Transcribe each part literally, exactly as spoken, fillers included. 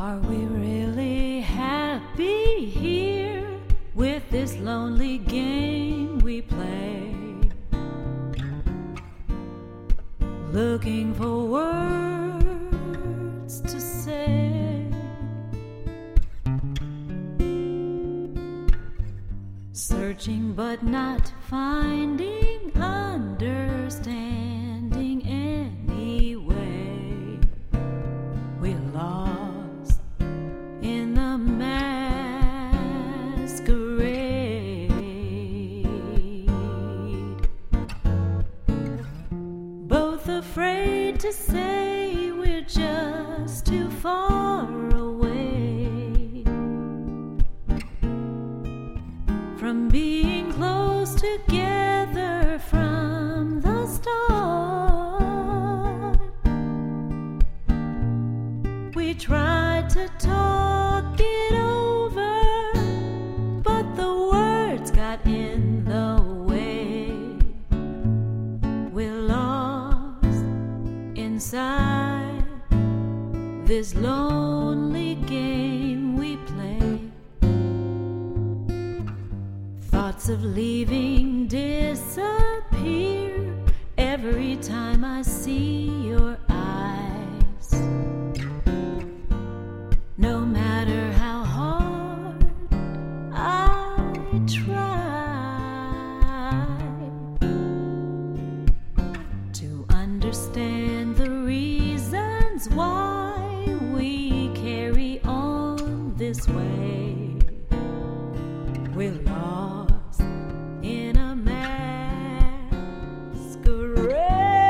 Are we really happy here with this lonely game we play? Looking for words to say, searching but not finding understanding anyway. We're lost in the masquerade, both afraid to say we're just too far away from being close together from the start. We tried to talk it over, but the words got in the way. We're lost inside this lonely game we play. Thoughts of leaving disappear every time I see your eyes. No matter how hard I try to understand the reasons why we carry on this way, we're lost in a masquerade.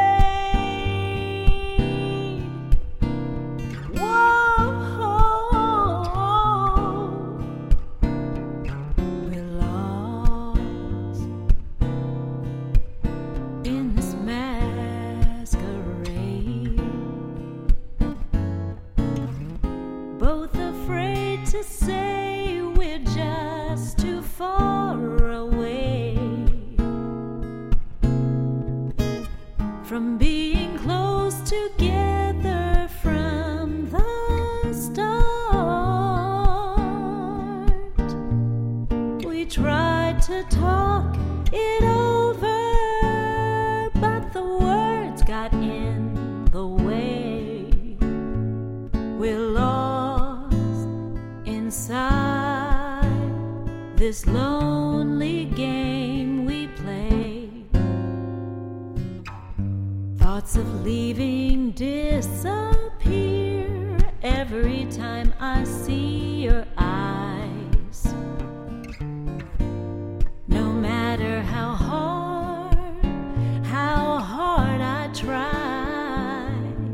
Both afraid to say we're just too far away from being close together from the start. We tried to talk it over, but the words got in the way. We're lost inside this lonely game we play. Thoughts of leaving disappear every time I see your eyes. No matter how hard, how hard I try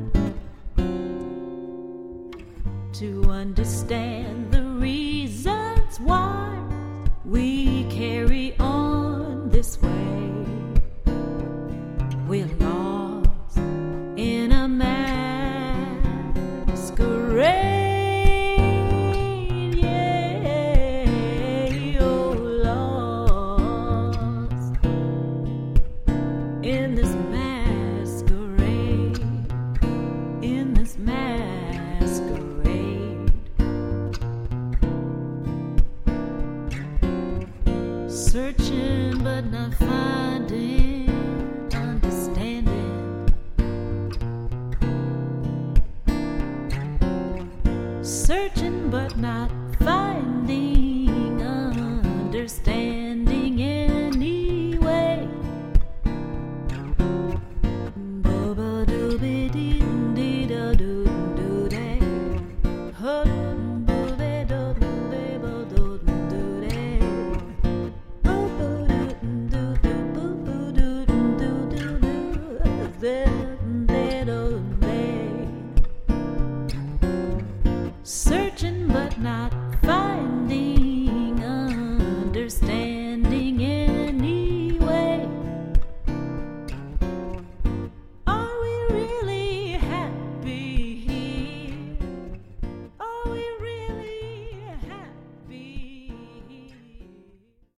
to understand the reasons why we carry on this way, we're lost in a masquerade. Yeah, oh, lost in this masquerade, in this masquerade. Searching but not finding understanding, searching but not